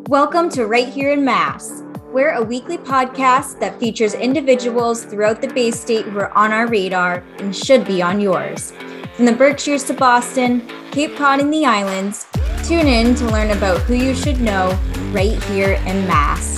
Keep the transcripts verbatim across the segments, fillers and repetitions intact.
Welcome to Right Here in Mass. We're a weekly podcast that features individuals throughout the Bay State who are on our radar and should be on yours. From the Berkshires to Boston, Cape Cod and the islands, tune in to learn about who you should know right here in Mass.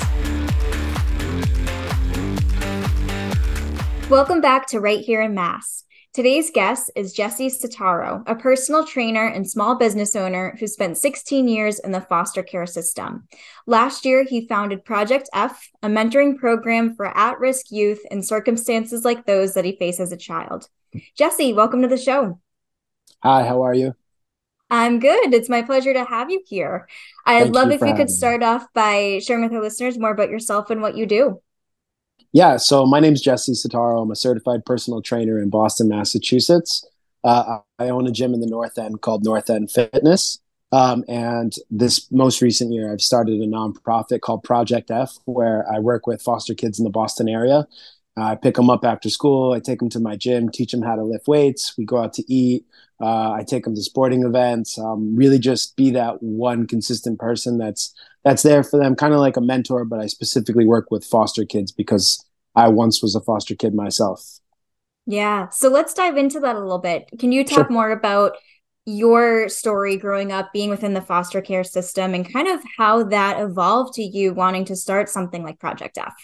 Welcome back to Right Here in Mass. Today's guest is Jesse Sitaro, a personal trainer and small business owner who spent sixteen years in the foster care system. Last year, he founded Project F, a mentoring program for at-risk youth in circumstances like those that he faced as a child. Jesse, welcome to the show. Hi, how are you? I'm good. It's my pleasure to have you here. I'd Thank love you if for you could having me. start off by sharing with our listeners more about yourself and what you do. Yeah, so my name's Jesse Sitaro. I'm a certified personal trainer in Boston, Massachusetts. Uh, I own a gym in the North End called North End Fitness. Um, and this most recent year, I've started a nonprofit called Project F, where I work with foster kids in the Boston area. I pick them up after school. I take them to my gym, teach them how to lift weights. We go out to eat. Uh, I take them to sporting events. Um, really just be that one consistent person that's that's there for them, kind of like a mentor, but I specifically work with foster kids because I once was a foster kid myself. Yeah. So let's dive into that a little bit. Can you talk Sure. more about your story growing up, being within the foster care system, and kind of how that evolved to you wanting to start something like Project F?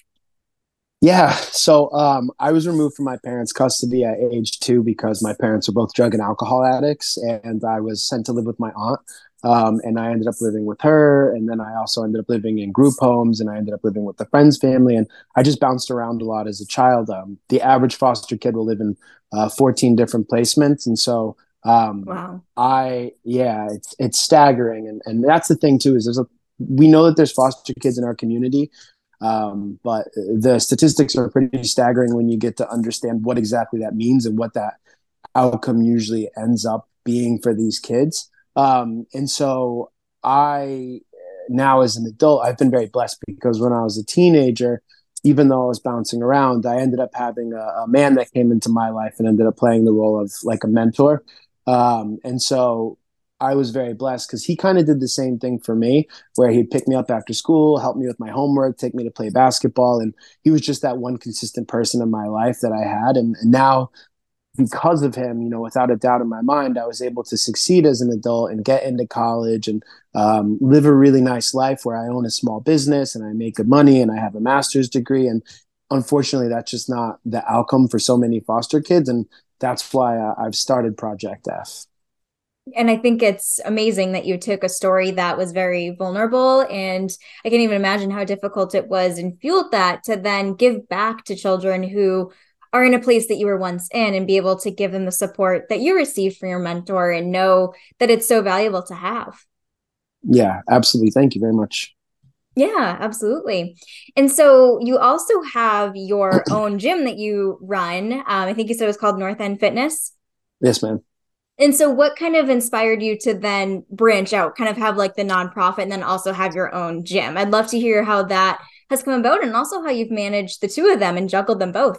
Yeah. So um, I was removed from my parents' custody at age two because my parents were both drug and alcohol addicts, and I was sent to live with my aunt. Um, and I ended up living with her. And then I also ended up living in group homes, and I ended up living with the friend's family. And I just bounced around a lot as a child. Um, the average foster kid will live in uh, fourteen different placements. And so um, Wow. I, yeah, it's, it's staggering. And, and that's the thing too, is there's a, we know that there's foster kids in our community. Um, but the statistics are pretty staggering when you get to understand what exactly that means and what that outcome usually ends up being for these kids. Um, and so I, now as an adult, I've been very blessed because when I was a teenager, even though I was bouncing around, I ended up having a, a man that came into my life and ended up playing the role of like a mentor. Um, and so I was very blessed because he kind of did the same thing for me, where he'd pick me up after school, help me with my homework, take me to play basketball. And he was just that one consistent person in my life that I had. And, and now, because of him, you know, without a doubt in my mind, I was able to succeed as an adult and get into college and um, live a really nice life where I own a small business and I make good money and I have a master's degree. And unfortunately, that's just not the outcome for so many foster kids. And that's why uh, I've started Project F. And I think it's amazing that you took a story that was very vulnerable, and I can't even imagine how difficult it was and fueled that to then give back to children who are in a place that you were once in and be able to give them the support that you received from your mentor and know that it's so valuable to have. Yeah, absolutely. Thank you very much. Yeah, absolutely. And so you also have your own gym that you run. Um, I think you said it was called North End Fitness. Yes, ma'am. And so what kind of inspired you to then branch out, kind of have like the nonprofit and then also have your own gym? I'd love to hear how that has come about and also how you've managed the two of them and juggled them both.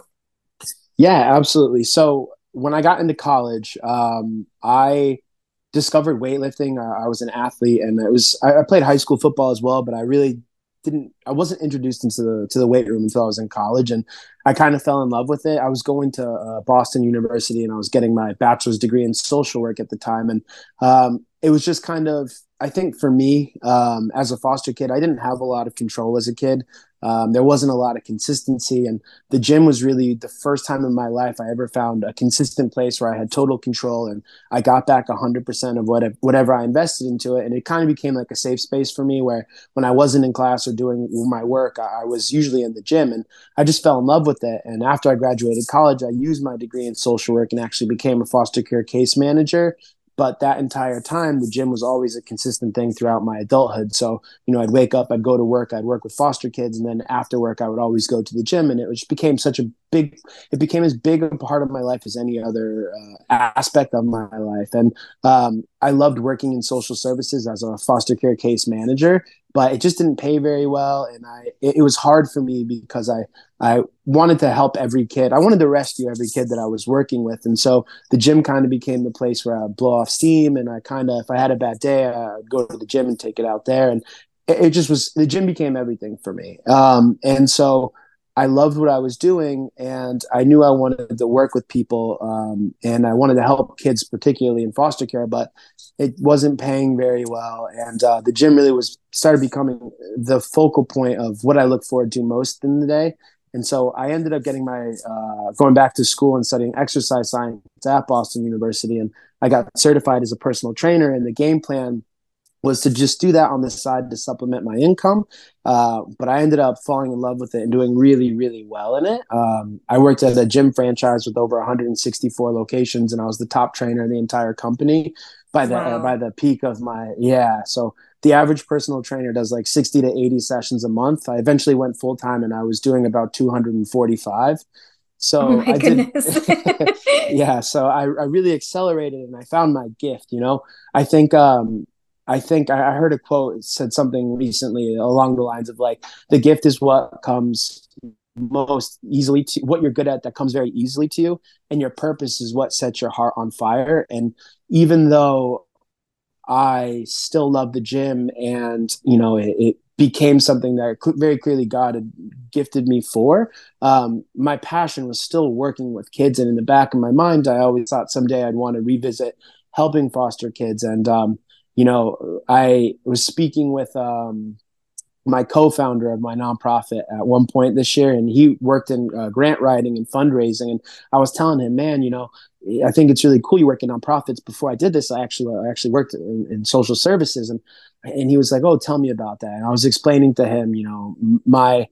Yeah, absolutely. So when I got into college, um, I discovered weightlifting. Uh, I was an athlete, and it was I, I played high school football as well, but I really didn't. I wasn't introduced into the to the weight room until I was in college, and I kind of fell in love with it. I was going to uh, Boston University, and I was getting my bachelor's degree in social work at the time, and um, it was just kind of. I think for me, um, as a foster kid, I didn't have a lot of control as a kid. Um, there wasn't a lot of consistency, and the gym was really the first time in my life I ever found a consistent place where I had total control, and I got back one hundred percent of what, whatever I invested into it. And it kind of became like a safe space for me where when I wasn't in class or doing my work, I, I was usually in the gym, and I just fell in love with it. And after I graduated college, I used my degree in social work and actually became a foster care case manager. But that entire time, the gym was always a consistent thing throughout my adulthood. So, you know, I'd wake up, I'd go to work, I'd work with foster kids. And then after work, I would always go to the gym. And it just became such a big, it became as big a part of my life as any other uh, aspect of my life. And um, I loved working in social services as a foster care case manager, but it just didn't pay very well. And I, it, it was hard for me because I, I wanted to help every kid. I wanted to rescue every kid that I was working with. And so the gym kind of became the place where I'd blow off steam. And I kind of, if I had a bad day, I'd go to the gym and take it out there. And it, it just was, the gym became everything for me. Um, and so I loved what I was doing, and I knew I wanted to work with people, um, and I wanted to help kids, particularly in foster care, but it wasn't paying very well. And uh, the gym really was started becoming the focal point of what I look forward to most in the day. And so I ended up getting my uh, going back to school and studying exercise science at Boston University, and I got certified as a personal trainer. And the game plan was to just do that on the side to supplement my income. Uh, but I ended up falling in love with it and doing really, really well in it. Um, I worked at a gym franchise with over one hundred sixty-four locations, and I was the top trainer in the entire company by the uh, by Wow. the peak of my yeah. So the average personal trainer does like sixty to eighty sessions a month. I eventually went full time, and I was doing about two hundred forty-five. Oh So my I did, goodness. yeah. So I, I really accelerated, and I found my gift. You know, I think um, I think I heard a quote, it said something recently along the lines of like, the gift is what comes most easily to what you're good at, that comes very easily to you, and your purpose is what sets your heart on fire. And even though I still love the gym, and you know it, it became something that very clearly God had gifted me for. Um, my passion was still working with kids, and in the back of my mind, I always thought someday I'd want to revisit helping foster kids. And um, you know, I was speaking with um, my co-founder of my nonprofit at one point this year, and he worked in uh, grant writing and fundraising. And I was telling him, man, you know, I think it's really cool you work in nonprofits. Before I did this, I actually I actually worked in, in social services, and and he was like, oh, tell me about that. And I was explaining to him, you know, my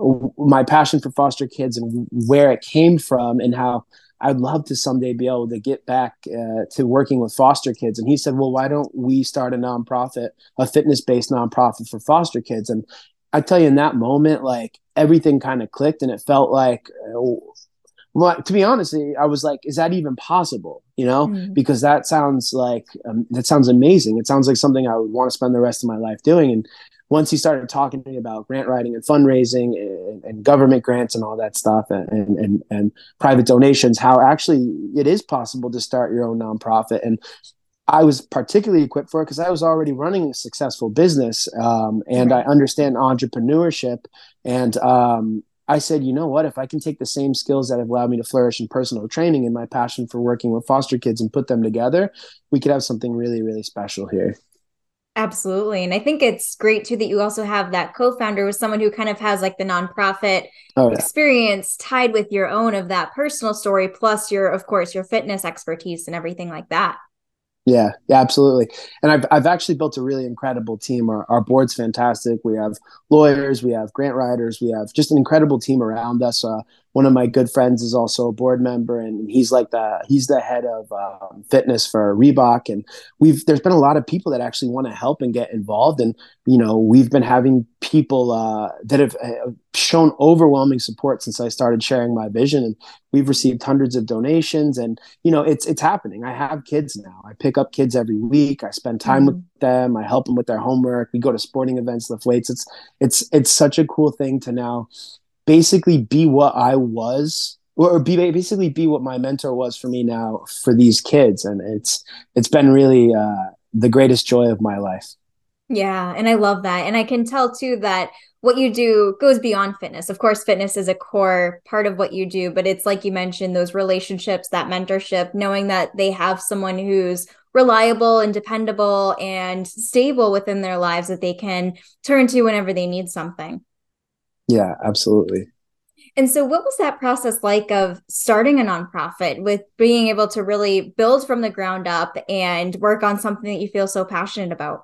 my passion for foster kids and where it came from, and how I'd love to someday be able to get back uh, to working with foster kids. And he said, well, why don't we start a nonprofit, a fitness based nonprofit for foster kids? And I tell you, in that moment, like everything kind of clicked, and it felt like, uh, well, to be honest, I was like, is that even possible? You know, Mm. because that sounds like, um, that sounds amazing. It sounds like something I would want to spend the rest of my life doing. And once he started talking to me about grant writing and fundraising and, and government grants and all that stuff, and, and, and private donations, how actually it is possible to start your own nonprofit. And I was particularly equipped for it because I was already running a successful business, um, and I Right. understand entrepreneurship. And um, I said, you know what? If I can take the same skills that have allowed me to flourish in personal training and my passion for working with foster kids and put them together, we could have something really, really special here. Absolutely. And I think it's great too that you also have that co-founder with someone who kind of has like the nonprofit Oh yeah. experience tied with your own of that personal story, plus your, of course, your fitness expertise and everything like that. Yeah, yeah, absolutely. And I've I've actually built a really incredible team. Our, our board's fantastic. We have lawyers, we have grant writers, we have just an incredible team around us. Uh, one of my good friends is also a board member, and he's like the he's the head of um, fitness for Reebok. And we've there's been a lot of people that actually want to help and get involved. And you know, we've been having people uh, that have uh, shown overwhelming support since I started sharing my vision, and we've received hundreds of donations. And you know, it's it's happening. I have kids now. I pick up kids every week. I spend time with Mm. them. I help them with their homework. We go to sporting events, lift weights. It's it's it's such a cool thing to now basically be what I was, or be basically be what my mentor was for me now for these kids. And it's it's been really uh, the greatest joy of my life. Yeah, and I love that. And I can tell too that what you do goes beyond fitness. Of course, fitness is a core part of what you do, but it's like you mentioned, those relationships, that mentorship, knowing that they have someone who's reliable and dependable and stable within their lives that they can turn to whenever they need something. Yeah, absolutely. And so, what was that process like of starting a nonprofit with being able to really build from the ground up and work on something that you feel so passionate about?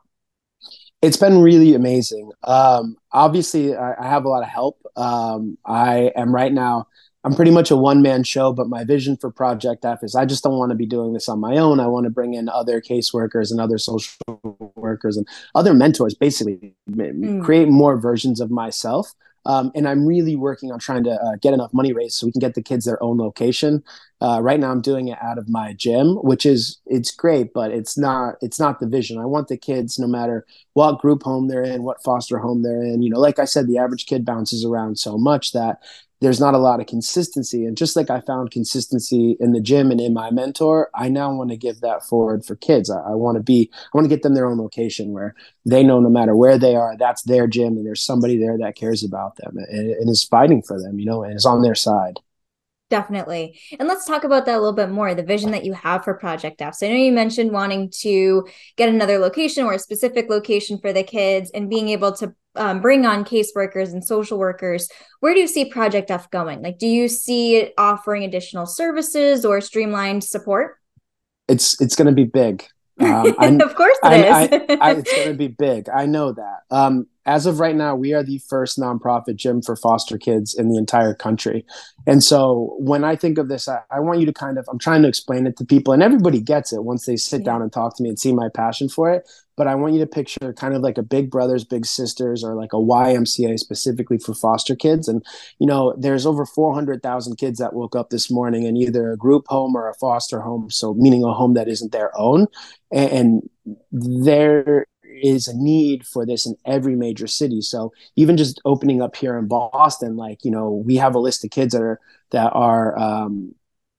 It's been really amazing. Um, obviously, I, I have a lot of help. Um, I am right now, I'm pretty much a one man show, but my vision for Project F is I just don't want to be doing this on my own. I want to bring in other caseworkers and other social workers and other mentors, basically Mm. create more versions of myself. Um, and I'm really working on trying to uh, get enough money raised so we can get the kids their own location. Uh, right now, I'm doing it out of my gym, which is it's great, but it's not it's not the vision. I want the kids, no matter what group home they're in, what foster home they're in. You know, like I said, the average kid bounces around so much that there's not a lot of consistency. And just like I found consistency in the gym and in my mentor, I now want to give that forward for kids. I, I want to be, I want to get them their own location where they know no matter where they are, that's their gym and there's somebody there that cares about them and, and is fighting for them, you know, and is on their side. Definitely. And let's talk about that a little bit more, the vision that you have for Project F. So I know you mentioned wanting to get another location or a specific location for the kids and being able to um, bring on caseworkers and social workers. Where do you see Project F going? Like, do you see it offering additional services or streamlined support? It's, it's going to be big. Um, of course it I, is. I, I, it's going to be big. I know that. Um, as of right now, we are the first nonprofit gym for foster kids in the entire country. And so when I think of this, I, I want you to kind of, I'm trying to explain it to people and everybody gets it once they sit yeah. down and talk to me and see my passion for it. But I want you to picture kind of like a Big Brothers, Big Sisters, or like a Y M C A specifically for foster kids. And, you know, there's over four hundred thousand kids that woke up this morning in either a group home or a foster home. So meaning a home that isn't their own. And, and there is a need for this in every major city. So even just opening up here in Boston, like, you know, we have a list of kids that are, that are, um,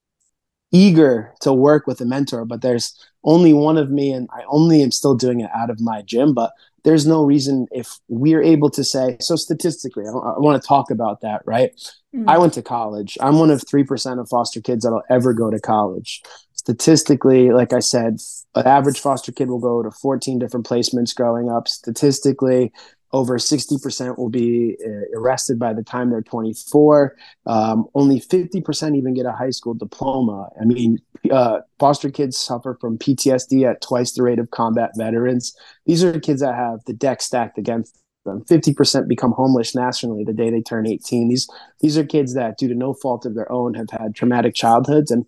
eager to work with a mentor, but there's only one of me and I only am still doing it out of my gym. But there's no reason if we're able to say, so statistically, I, I want to talk about that, right? Mm-hmm. I went to college. I'm one of three percent of foster kids that'll ever go to college. Statistically, like I said, an average foster kid will go to fourteen different placements growing up. Statistically, over sixty percent will be uh, arrested by the time they're twenty-four. Um, only fifty percent even get a high school diploma. I mean, uh, foster kids suffer from P T S D at twice the rate of combat veterans. These are kids that have the deck stacked against them. fifty percent become homeless nationally the day they turn eighteen. These, these are kids that, due to no fault of their own, have had traumatic childhoods, and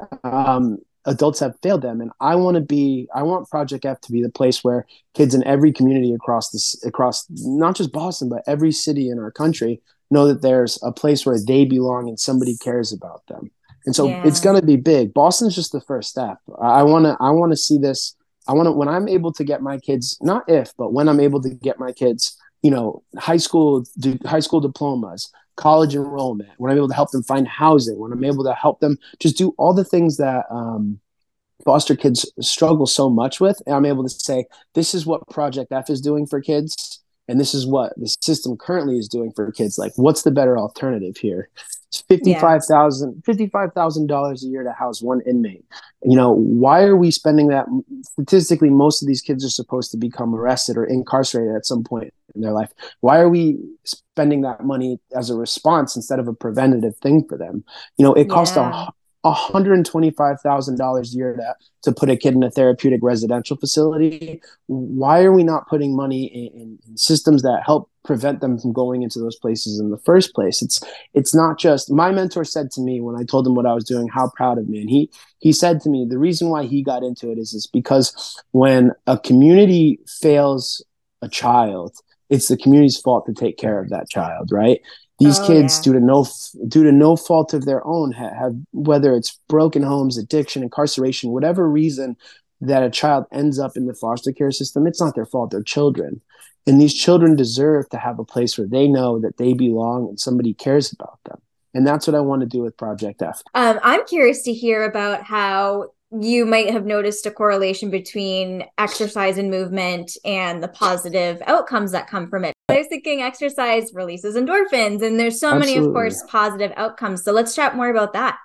um, adults have failed them. And I want to be, I want Project F to be the place where kids in every community across this, across not just Boston, but every city in our country know that there's a place where they belong and somebody cares about them. And so yeah. it's going to be big. Boston's just the first step. I want to, I want to see this. I want to, when I'm able to get my kids, not if, but when I'm able to get my kids, you know, high school, do, high school diplomas, college enrollment, when I'm able to help them find housing, when I'm able to help them just do all the things that um, foster kids struggle so much with. And I'm able to say, this is what Project F is doing for kids. And this is what the system currently is doing for kids. Like, what's the better alternative here? It's fifty-five thousand dollars fifty-five thousand dollars a year to house one inmate. You know, why are we spending that? Statistically, most of these kids are supposed to become arrested or incarcerated at some point in their life. Why are we spending that money as a response instead of a preventative thing for them? You know, it costs yeah. a one hundred twenty-five thousand dollars a year to, to put a kid in a therapeutic residential facility. Why are we not putting money in, in systems that help prevent them from going into those places in the first place? It's it's not just, my mentor said to me when I told him what I was doing, how proud of me. And he he said to me, the reason why he got into it is, is because when a community fails a child, it's the community's fault to take care of that child, right? These oh, kids, yeah. due to no due to no fault of their own, have, have, whether it's broken homes, addiction, incarceration, whatever reason that a child ends up in the foster care system, it's not their fault. They're children. And these children deserve to have a place where they know that they belong and somebody cares about them. And that's what I want to do with Project F. Um, I'm curious to hear about how you might have noticed a correlation between exercise and movement and the positive outcomes that come from it. I was thinking exercise releases endorphins, and there's so Absolutely. many, of course, positive outcomes. So let's chat more about that.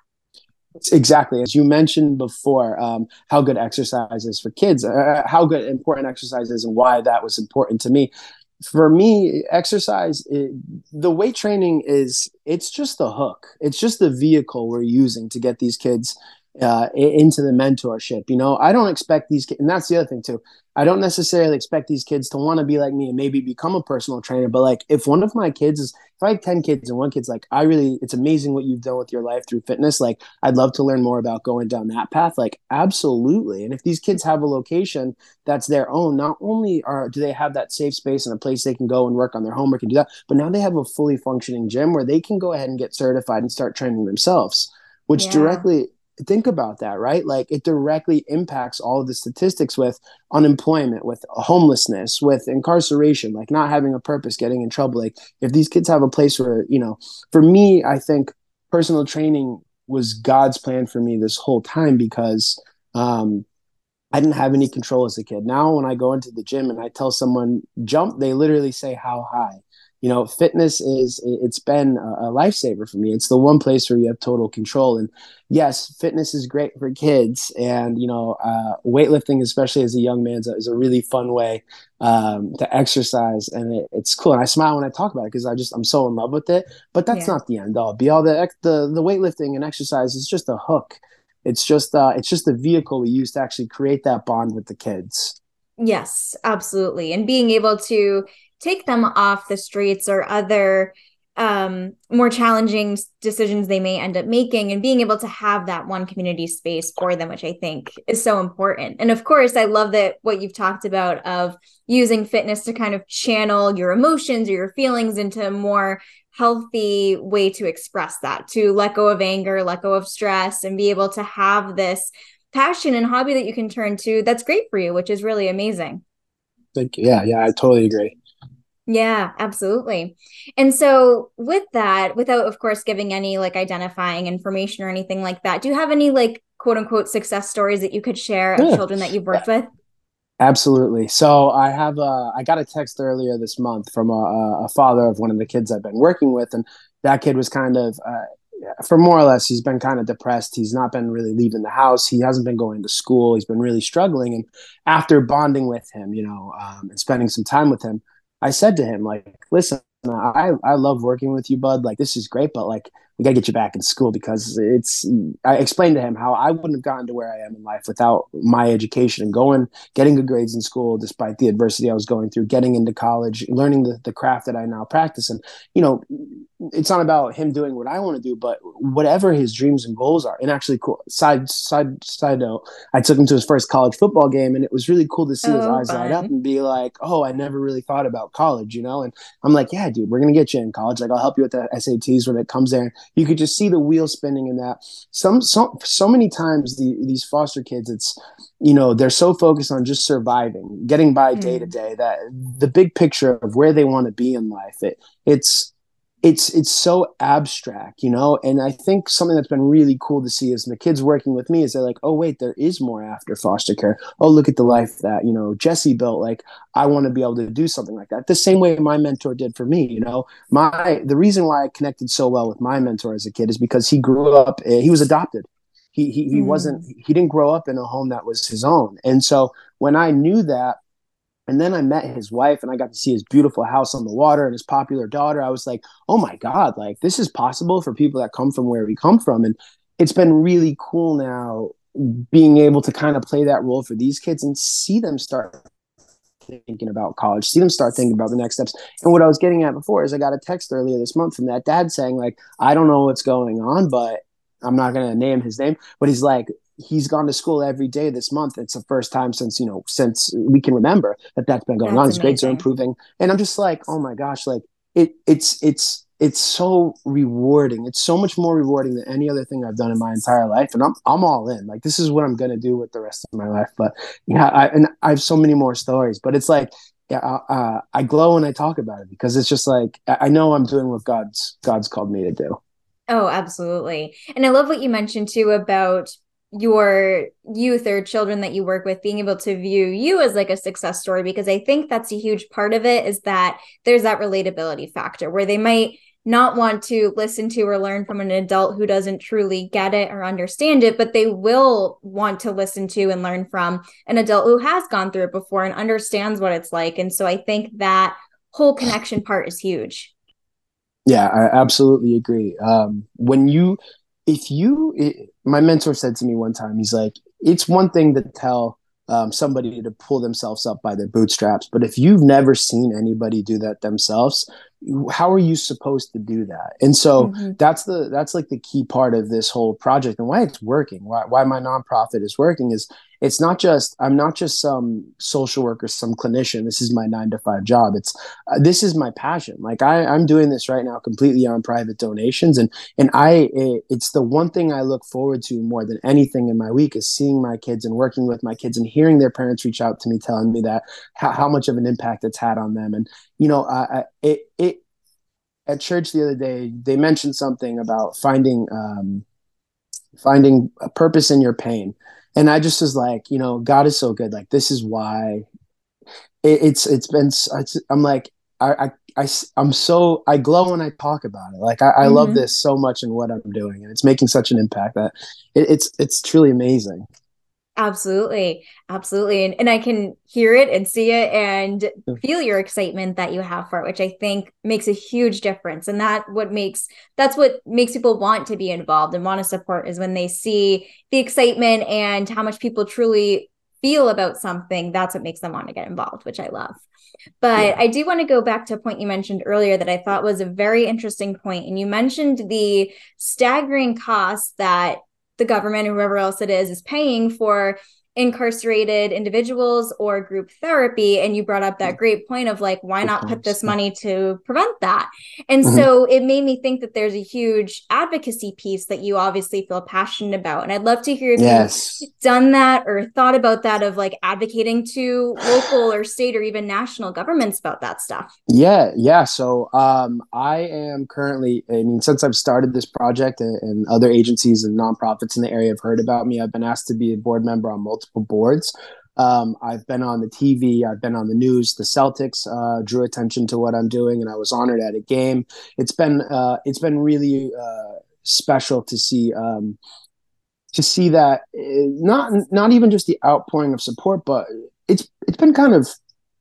Exactly. As you mentioned before, um, how good exercise is for kids, uh, how good important exercise is and why that was important to me. For me, exercise, it, the weight training is, it's just the hook. It's just the vehicle we're using to get these kids uh, into the mentorship. You know, I don't expect these kids, and that's the other thing too. I don't necessarily expect these kids to want to be like me and maybe become a personal trainer. But like, if one of my kids is, if I have ten kids and one kid's like, I really, it's amazing what you've done with your life through fitness. Like, I'd love to learn more about going down that path. Like, absolutely. And if these kids have a location that's their own, not only are, do they have that safe space and a place they can go and work on their homework and do that, but now they have a fully functioning gym where they can go ahead and get certified and start training themselves, which yeah. directly think about that, right? Like it directly impacts all of the statistics with unemployment, with homelessness, with incarceration, like not having a purpose, getting in trouble. Like if these kids have a place where, you know, for me, I think personal training was God's plan for me this whole time because um, I didn't have any control as a kid. Now, when I go into the gym and I tell someone jump, they literally say how high. You know, fitness is, it's been a, a lifesaver for me. It's the one place where you have total control. And yes, fitness is great for kids. And, you know, uh, weightlifting, especially as a young man, is a, is a really fun way um, to exercise. And it, it's cool. And I smile when I talk about it because I just, I'm so in love with it. But that's Yeah. not the end all be all. The, the, the weightlifting and exercise is just a hook. It's just uh, it's just the vehicle we use to actually create that bond with the kids. Yes, absolutely. And being able to take them off the streets or other um, more challenging decisions they may end up making, and being able to have that one community space for them, which I think is so important. And of course, I love that what you've talked about of using fitness to kind of channel your emotions or your feelings into a more healthy way to express that, to let go of anger, let go of stress, and be able to have this passion and hobby that you can turn to that's great for you, which is really amazing. Thank you. Yeah, yeah, I totally agree. Yeah, absolutely. And so with that, without of course giving any like identifying information or anything like that, do you have any like quote unquote success stories that you could share of Yeah, children that you've worked with? absolutely. So I have a, I got a text earlier this month from a, a father of one of the kids I've been working with, and that kid was kind of, uh, for more or less, he's been kind of depressed. He's not been really leaving the house. He hasn't been going to school. He's been really struggling. And after bonding with him, you know, um, and spending some time with him, I said to him, like, listen, I, I love working with you, bud. Like, this is great, but like, we got to get you back in school because it's, I explained to him how I wouldn't have gotten to where I am in life without my education and going, getting good grades in school, despite the adversity I was going through, getting into college, learning the, the craft that I now practice. And, you know, it's not about him doing what I want to do, but whatever his dreams and goals are. And actually, cool side side side note, I took him to his first college football game, and it was really cool to see his Oh, eyes light up fun. and be like, "Oh, I never really thought about college," you know. And I'm like, "Yeah, dude, we're gonna get you in college. Like, I'll help you with the S A Ts when it comes there." You could just see the wheels spinning in that. Some so so many times the, these foster kids, it's you know they're so focused on just surviving, getting by day to Mm. day, that the big picture of where they want to be in life, it it's it's it's so abstract, you know. And I think something that's been really cool to see is the kids working with me is they're like, oh wait, there is more after foster care. Oh, look at the life that, you know, Jesse built. Like, I want to be able to do something like that the same way my mentor did for me. You know, my the reason why I connected so well with my mentor as a kid is because he grew up, he was adopted. He, he, he wasn't, Mm. he didn't grow up in a home that was his own. And so when I knew that, and then I met his wife and I got to see his beautiful house on the water and his popular daughter, I was like, oh my God, like this is possible for people that come from where we come from. And it's been really cool now being able to kind of play that role for these kids and see them start thinking about college, see them start thinking about the next steps. And what I was getting at before is I got a text earlier this month from that dad saying, like, I don't know what's going on, but I'm not going to name his name, but he's like, he's gone to school every day this month. It's the first time since, you know, since we can remember that that's been going on. That's His grades are amazing. improving. And I'm just like, oh my gosh, like it, it's, it's, it's so rewarding. It's so much more rewarding than any other thing I've done in my entire life. And I'm, I'm all in. Like, this is what I'm going to do with the rest of my life. But yeah, I, and I have so many more stories, but it's like, yeah, uh, I glow when I talk about it because it's just like, I know I'm doing what God's, God's called me to do. Oh, absolutely. And I love what you mentioned too about your youth or children that you work with being able to view you as like a success story, because I think that's a huge part of it, is that there's that relatability factor where they might not want to listen to or learn from an adult who doesn't truly get it or understand it, but they will want to listen to and learn from an adult who has gone through it before and understands what it's like. And so I think that whole connection part is huge. Yeah, I absolutely agree. Um, when you, if you, it, my mentor said to me one time, he's like, it's one thing to tell um, somebody to pull themselves up by their bootstraps, but if you've never seen anybody do that themselves, how are you supposed to do that? And so Mm-hmm. that's the that's like the key part of this whole project and why it's working. Why why my nonprofit is working is it's not just, I'm not just some social worker, some clinician. This is my nine to five job. It's, uh, this is my passion. Like I, I'm doing this right now completely on private donations. And, and I, it, it's the one thing I look forward to more than anything in my week is seeing my kids and working with my kids and hearing their parents reach out to me, telling me that how, how much of an impact it's had on them. And, you know, I, I it, it, at church the other day, they mentioned something about finding, um, finding a purpose in your pain. And I just was like, you know, God is so good. Like, this is why it, it's, it's been, it's, I'm like, I, I, I, I'm so, I glow when I talk about it. Like, I, I love Mm-hmm. this so much in what I'm doing, and it's making such an impact that it, it's, it's truly amazing. Absolutely. Absolutely. And, and I can hear it and see it and feel your excitement that you have for it, which I think makes a huge difference. And that what makes that's what makes people want to be involved and want to support is when they see the excitement and how much people truly feel about something. That's what makes them want to get involved, which I love. But Yeah. I do want to go back to a point you mentioned earlier that I thought was a very interesting point. And you mentioned the staggering costs that the government or whoever else it is is paying for incarcerated individuals or group therapy. And you brought up that great point of like, why Good not put points. this money to prevent that? And Mhm. so it made me think that there's a huge advocacy piece that you obviously feel passionate about. And I'd love to hear if you've Yes. done that or thought about that of like advocating to local or state or even national governments about that stuff. Yeah, yeah. So um, I am currently, I mean, since I've started this project, and, and other agencies and nonprofits in the area have heard about me, I've been asked to be a board member on multiple boards. Um, I've been on the T V, I've been on the news. The Celtics uh, drew attention to what I'm doing, and I was honored at a game. It's been uh, it's been really uh, special to see um, to see that uh, not not even just the outpouring of support, but it's it's been kind of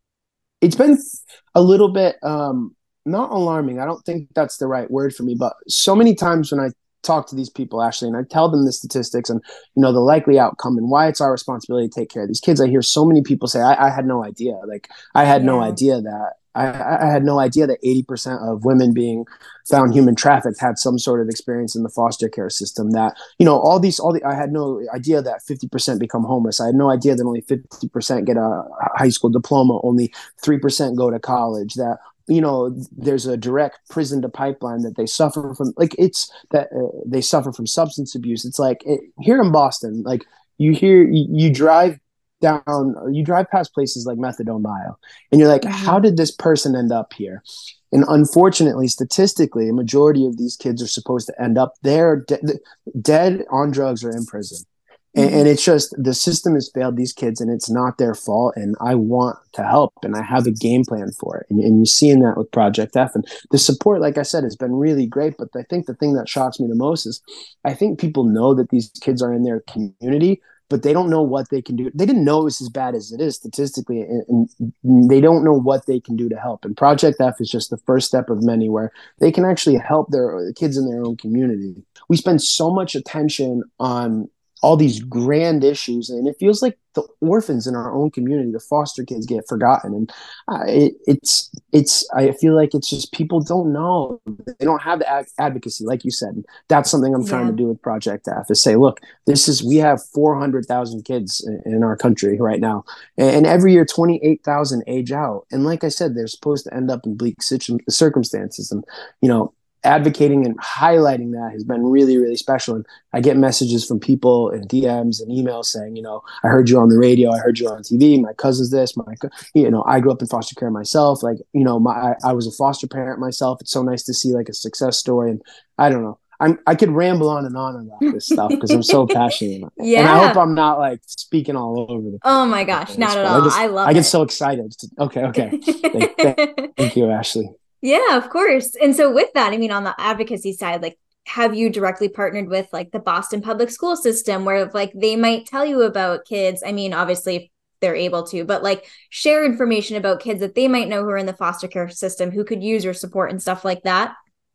it's been a little bit um not alarming. I don't think that's the right word for me, but so many times when I talk to these people, Ashley, and I tell them the statistics and you know the likely outcome and why it's our responsibility to take care of these kids, I hear so many people say, I, I had no idea. Like I had no Yeah. idea that I, I had no idea that eighty percent of women being found human trafficked had some sort of experience in the foster care system. That, you know, all these, all the, I had no idea that fifty percent become homeless. I had no idea that only fifty percent get a high school diploma, only three percent go to college, that, you know, there's a direct prison to pipeline, that they suffer from, like, it's that uh, they suffer from substance abuse. It's like it, here in Boston, like you hear, you, you drive down, you drive past places like Methadone Mile, and you're like, how Mm-hmm. did this person end up here? And unfortunately, statistically, a majority of these kids are supposed to end up there de- dead on drugs or in prison. And, and Mm-hmm. it's just the system has failed these kids, and it's not their fault. And I want to help, and I have a game plan for it. And, and you're seeing that with Project F. And the support, like I said, has been really great. But I think the thing that shocks me the most is I think people know that these kids are in their community, but they don't know what they can do. They didn't know it was as bad as it is statistically, and, and they don't know what they can do to help. And Project F is just the first step of many where they can actually help their kids in their own community. We spend so much attention on all these grand issues, and it feels like the orphans in our own community, the foster kids, get forgotten. And uh, it, it's it's I feel like it's just people don't know, they don't have the ad- advocacy, like you said. That's something I'm trying to Yeah. do with Project F, is say, look, this is, we have four hundred thousand kids in, in our country right now, and, and every year twenty-eight thousand age out. And like I said, they're supposed to end up in bleak situ- circumstances. And you know, advocating and highlighting that has been really, really special. And I get messages from people in D Ms and emails saying, you know, I heard you on the radio, I heard you on T V, my cousin's this, my, you know, I grew up in foster care myself. Like, you know, my, I, I was a foster parent myself. It's so nice to see like a success story. And I don't know, I'm, I could ramble on and on about this stuff because I'm so passionate about it. And I hope Yeah. I'm not like speaking all over the Oh my gosh, place, not at but I all. just, I I love get it. so excited. Okay. Okay. Thank, thank, thank you, Ashley. Yeah, of course. And so with that, I mean, on the advocacy side, like, have you directly partnered with like the Boston public school system where like they might tell you about kids? I mean, obviously if they're able to, but like share information about kids that they might know who are in the foster care system who could use your support and stuff like that.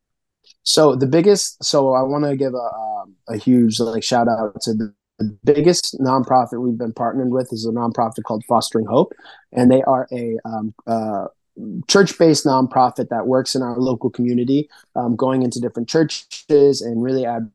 So the biggest, so I want to give a um, a huge like shout out to the, the biggest nonprofit we've been partnered with is a nonprofit called Fostering Hope, and they are a um, uh, church-based nonprofit that works in our local community, um, going into different churches and really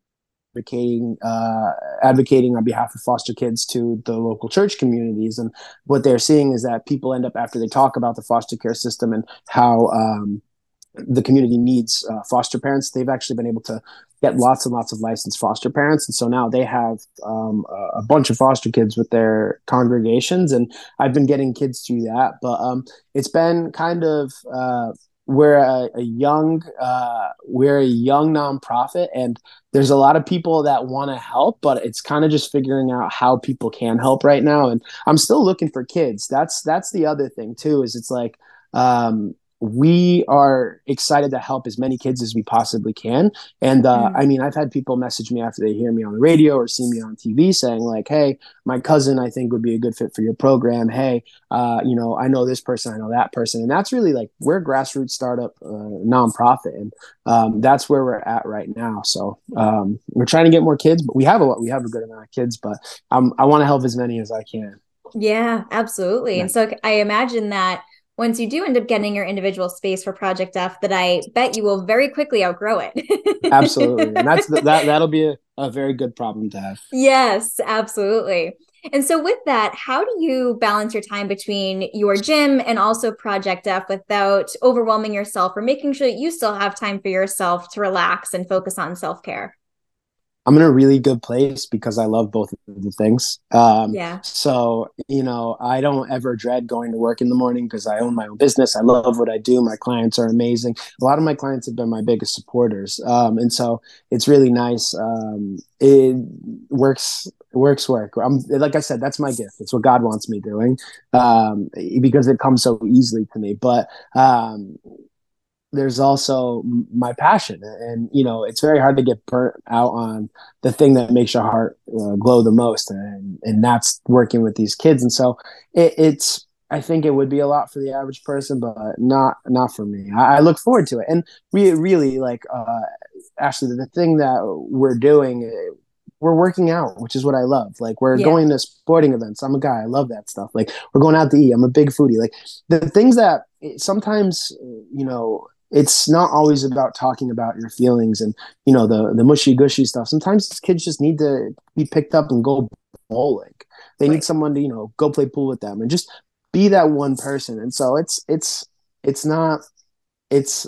advocating uh, advocating on behalf of foster kids to the local church communities. And what they're seeing is that people end up, after they talk about the foster care system and how um, the community needs uh, foster parents, they've actually been able to get lots and lots of licensed foster parents. And so now they have um, a bunch of foster kids with their congregations. And I've been getting kids through that. But um, it's been kind of, uh, we're a, a young, uh, we're a young nonprofit, and there's a lot of people that want to help, but it's kind of just figuring out how people can help right now. And I'm still looking for kids. That's, that's the other thing too, is it's like, um, we are excited to help as many kids as we possibly can. And uh, Mm. I mean, I've had people message me after they hear me on the radio or see me on T V saying like, hey, my cousin, I think would be a good fit for your program. Hey, uh, you know, I know this person, I know that person. And that's really like, we're a grassroots startup uh, nonprofit. And um, that's where we're at right now. So um, we're trying to get more kids, but we have a lot, we have a good amount of kids, but um, I want to help as many as I can. Yeah, absolutely. And so I imagine that once you do end up getting your individual space for Project F, that I bet you will very quickly outgrow Absolutely. And that's the, it. that that'll be a, a very good problem to have. Yes, absolutely. And so with that, how do you balance your time between your gym and also Project F without overwhelming yourself, or making sure that you still have time for yourself to relax and focus on self-care? I'm in a really good place because I love both of the things. Um, Yeah. so, you know, I don't ever dread going to work in the morning because I own my own business. I love what I do. My clients are amazing. A lot of my clients have been my biggest supporters. Um, and so it's really nice. Um, it works, works work. I'm, like I said, that's my gift. It's what God wants me doing um, because it comes so easily to me. But, um, there's also my passion, and you know it's very hard to get burnt out on the thing that makes your heart uh, glow the most, and and that's working with these kids. And so it, it's I think it would be a lot for the average person, but not not for me. I, I look forward to it. And we really like uh actually the thing that we're doing, we're working out, which is what I love. Like we're Yeah. going to sporting events. I'm a guy, I love that stuff. Like we're going out to eat. I'm a big foodie. Like the things that sometimes, you know, it's not always about talking about your feelings and you know the the mushy gushy stuff. Sometimes kids just need to be picked up and go bowling. They need Right. someone to you know go play pool with them and just be that one person. And so it's it's it's not it's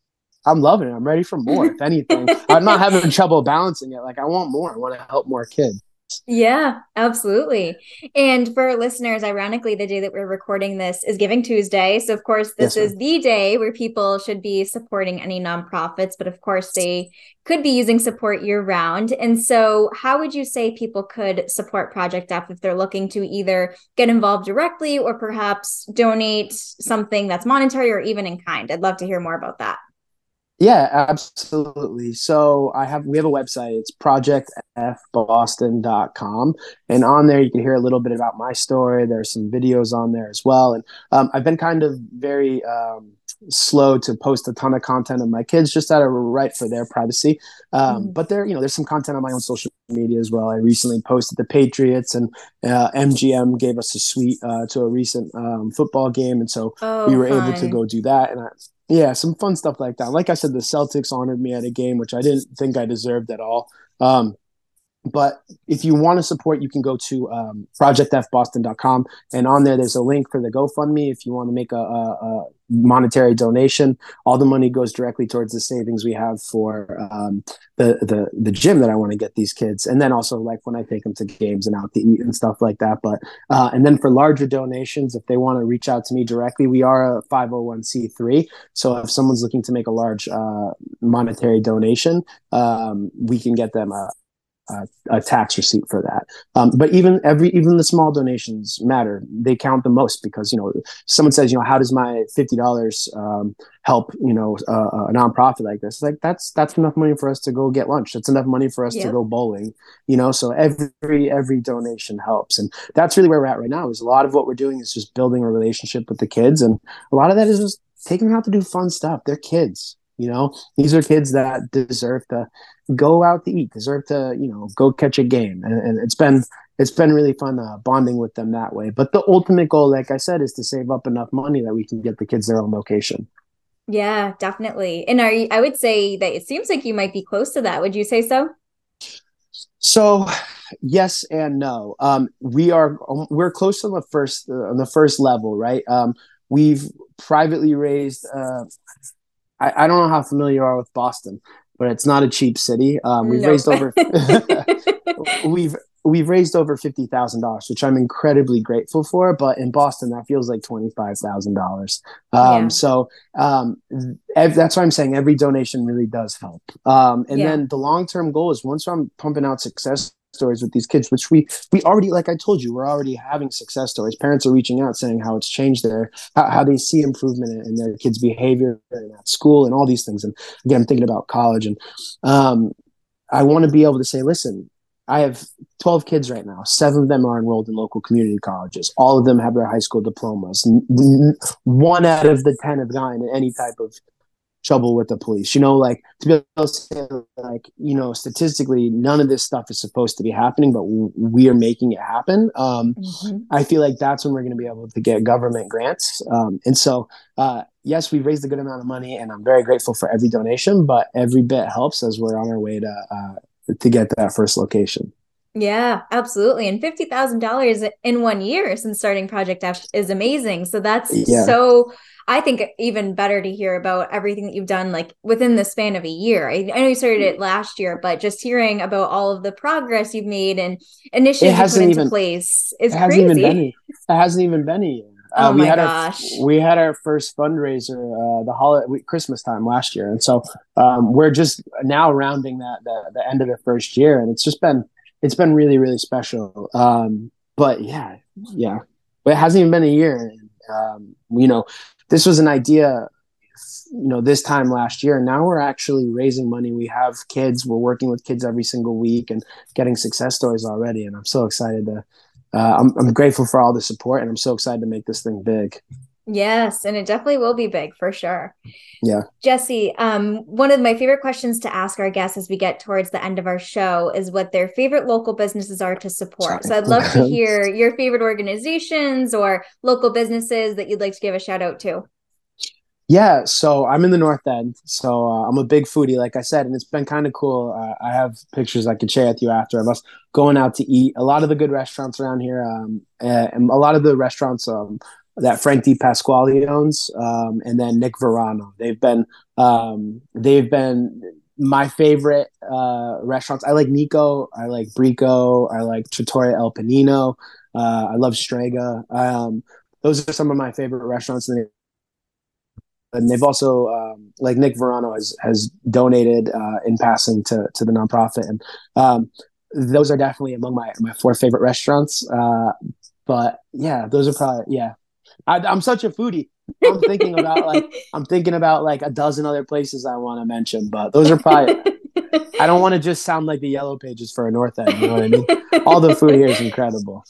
I'm loving it. I'm ready for more. If anything, I'm not having trouble balancing it. Like I want more. I want to help more kids. Yeah, absolutely. And for our listeners, ironically, the day that we're recording this is Giving Tuesday. So, of course, this Yes, is ma'am. the day where people should be supporting any nonprofits, but of course, they could be using support year round. And so, how would you say people could support Project F if they're looking to either get involved directly or perhaps donate something that's monetary or even in kind? I'd love to hear more about that. Yeah, absolutely. So I have we have a website. It's project f boston dot com. And on there you can hear a little bit about my story. There's some videos on there as well. And um, I've been kind of very um, slow to post a ton of content of my kids just out of right for their privacy. Um, Mhm. but there, you know, there's some content on my own social media as well. I recently posted the Patriots and uh, M G M gave us a suite uh, to a recent um, football game. And so we Oh, were able to fun. go do that. And I, yeah, some fun stuff like that. Like I said, the Celtics honored me at a game, which I didn't think I deserved at all. Um, but if you want to support, you can go to um, project f boston dot com. And on there, there's a link for the GoFundMe if you want to make a, a, a monetary donation. All the money goes directly towards the savings we have for um, the, the, the gym that I want to get these kids. And then also like when I take them to games and out to eat and stuff like that. But uh, and then for larger donations, if they want to reach out to me directly, we are a five oh one c three. So if someone's looking to make a large uh, monetary donation, um, we can get them a, uh, a tax receipt for that. Um, but even every even the small donations matter. They count the most because you know someone says you know how does my fifty dollars um, help you know uh, a nonprofit like this? It's like that's that's enough money for us to go get lunch. That's enough money for us to Yep. go bowling. You know, so every every donation helps, and that's really where we're at right now. Is a lot of what we're doing is just building a relationship with the kids, and a lot of that is just taking them out to do fun stuff. They're kids. You know, these are kids that deserve to go out to eat, deserve to, you know, go catch a game. And, and it's been it's been really fun uh, bonding with them that way. But the ultimate goal, like I said, is to save up enough money that we can get the kids their own location. Yeah, definitely. And are you, I would say that it seems like you might be close to that. Would you say so? So, yes and no. Um, we are we're close on the first uh, on the first level, right? Um, we've privately raised. Uh, I, I don't know how familiar you are with Boston, but it's not a cheap city. Um, we've Nope. raised over we've we've raised over fifty thousand dollars, which I'm incredibly grateful for. But in Boston, that feels like twenty five thousand um, dollars. Yeah. So um, ev- that's why I'm saying every donation really does help. Um, and Yeah. then the long term goal is once I'm pumping out success stories with these kids, which we we already, like I told you, we're already having success stories. Parents are reaching out saying how it's changed their how, how they see improvement in, in their kids' behavior and at school and all these things. And again, I'm thinking about college, and um, I want to be able to say, listen, I have twelve kids right now. Seven of them are enrolled in local community colleges. All of them have their high school diplomas. One out of the ten have gotten any type of trouble with the police. You know, like to be able to say, like, you know, statistically, none of this stuff is supposed to be happening, but we are making it happen. Um, Mm-hmm. I feel like that's when we're going to be able to get government grants. Um, and so, uh, yes, we've raised a good amount of money, and I'm very grateful for every donation, but every bit helps as we're on our way to uh, to get that first location. Yeah, absolutely. And fifty thousand dollars in one year since starting Project F is amazing. So that's Yeah. so, I think even better to hear about everything that you've done like within the span of a year. I, I know you started it last year, but just hearing about all of the progress you've made and It initiatives you put hasn't into even place it is hasn't even been crazy. it hasn't even been a year. Uh, Oh we my had our gosh. we had our first fundraiser uh, the holiday Christmas time last year, and so um, we're just now rounding that the, the end of the first year, and it's just been it's been really really special. Um, but yeah, yeah, but it hasn't even been a year. Um, you know, this was an idea, you know, this time last year. And now we're actually raising money. We have kids. We're working with kids every single week and getting success stories already. And I'm so excited to. Uh, I'm I'm grateful for all the support, and I'm so excited to make this thing big. Yes, and it definitely will be big for sure. Yeah. Jesse, um, one of my favorite questions to ask our guests as we get towards the end of our show is what their favorite local businesses are to support. Sorry. So I'd love to hear your favorite organizations or local businesses that you'd like to give a shout out to. Yeah, so I'm in the North End, so uh, I'm a big foodie, like I said, and it's been kind of cool. Uh, I have pictures I could share with you after of us going out to eat. A lot of the good restaurants around here, um, and a lot of the restaurants um, that Frank Di Pasquale owns, um, and then Nick Verano. They've been um, they've been my favorite uh, restaurants. I like Nico, I like Brico, I like Trattoria El Panino, uh, I love Strega. Um, those are some of my favorite restaurants in the and they've also um, like Nick Verano has has donated uh, in passing to to the nonprofit, and um, those are definitely among my my four favorite restaurants. Uh, but yeah, those are probably yeah. I, I'm such a foodie. I'm thinking about like I'm thinking about like a dozen other places I want to mention, but those are probably. I don't want to just sound like the Yellow Pages for a North End. You know what I mean? All the food here is incredible.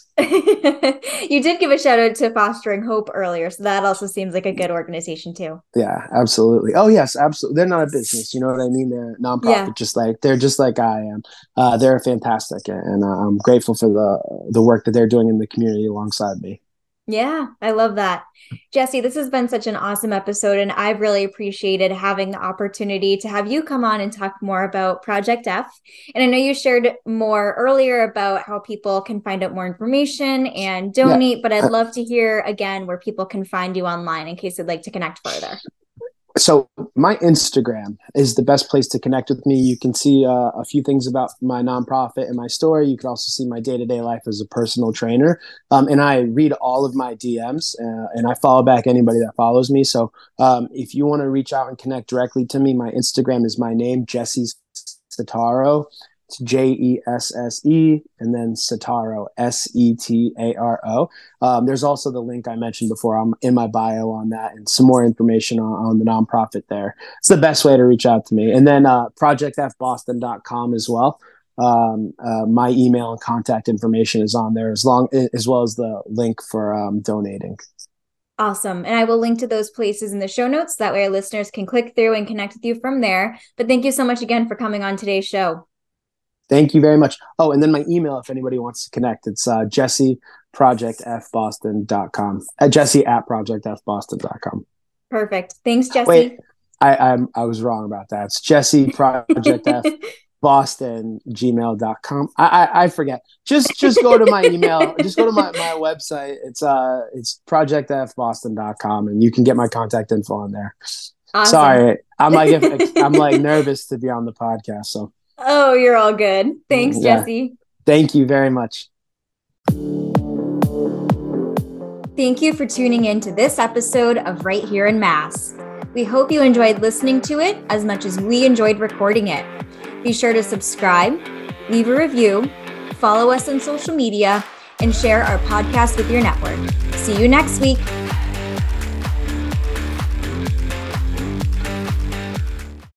You did give a shout out to Fostering Hope earlier, so that also seems like a good organization too. Yeah, absolutely. Oh yes, absolutely. They're not a business. You know what I mean? They're Yeah. nonprofit, just like they're just like I am. Uh, they're fantastic, and uh, I'm grateful for the the work that they're doing in the community alongside me. Yeah, I love that. Jesse, this has been such an awesome episode, and I've really appreciated having the opportunity to have you come on and talk more about Project F. And I know you shared more earlier about how people can find out more information and Yeah. donate, but I'd love to hear again where people can find you online in case they'd like to connect further. So my Instagram is the best place to connect with me. You can see uh, a few things about my nonprofit and my story. You can also see my day-to-day life as a personal trainer. Um, and I read all of my D Ms uh, and I follow back anybody that follows me. So um, if you want to reach out and connect directly to me, my Instagram is my name, Jesse Setaro. It's J E S S E and then Setaro, S E T A R O. Um, there's also the link I mentioned before. I'm in my bio on that and some more information on, on the nonprofit there. It's the best way to reach out to me. And then uh, project f boston dot com as well. Um, uh, my email and contact information is on there as long as well as the link for um, donating. Awesome. And I will link to those places in the show notes. That way our listeners can click through and connect with you from there. But thank you so much again for coming on today's show. Thank you very much. Oh, and then my email, if anybody wants to connect, it's uh, jesse project f boston dot com. Uh, Jesse at project f boston dot com. Perfect. Thanks, Jesse. Wait, I, I I was wrong about that. It's Jesse Project F boston gmail dot com. I, I I forget. Just just go to my email. Just go to my, my website. It's uh it's project f boston dot com, and you can get my contact info on there. Awesome. Sorry, I'm like if, I'm like nervous to be on the podcast. So oh, you're all good. Thanks, yeah. Jesse. Thank you very much. Thank you for tuning in to this episode of Right Here in Mass. We hope you enjoyed listening to it as much as we enjoyed recording it. Be sure to subscribe, leave a review, follow us on social media, and share our podcast with your network. See you next week.